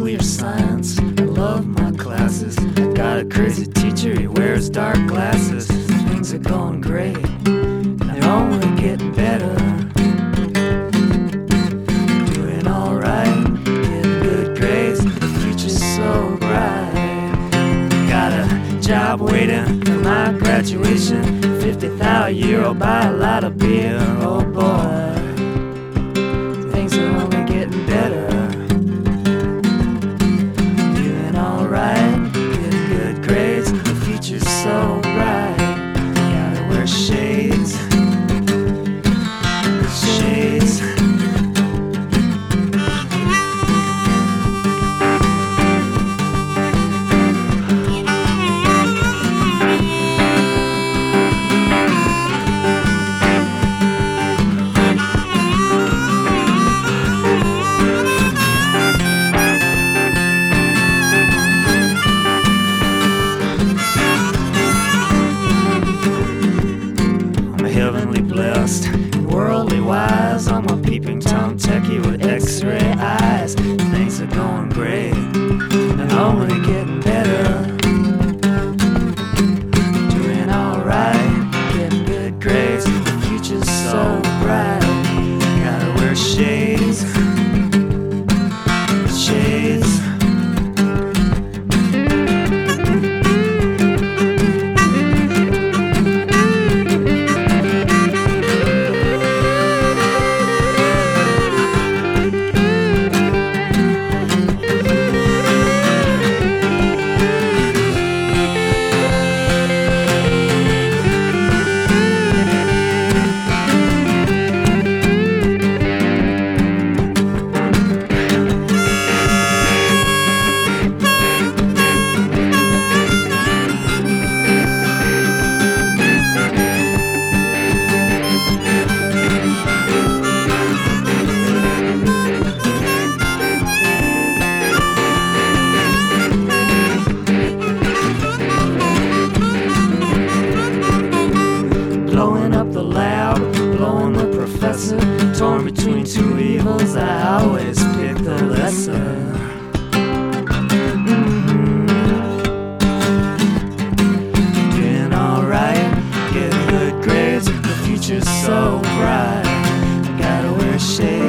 nuclear science. I love my classes. I got a crazy teacher, he wears dark glasses. Things are going great, and they're only getting better. Doing alright, getting good grades, the future's so bright. Got a job waiting for my graduation, 50,000 euro, buy a lot of beer. Oh boy, things are only getting better. Doing alright, getting good grades, the future's so bright. Gotta wear shades, shades. Heavenly blessed, worldly wise. I'm a peeping Tom techie with x-ray eyes. Things are going great and only getting better. Doing alright, getting good grades, the future's so bright. Gotta wear shades, shades. Blowing up the lab, blowing the professor. Torn between two evils, I always pick the lesser. Doing alright, getting good grades, the future's so bright. Gotta wear shades.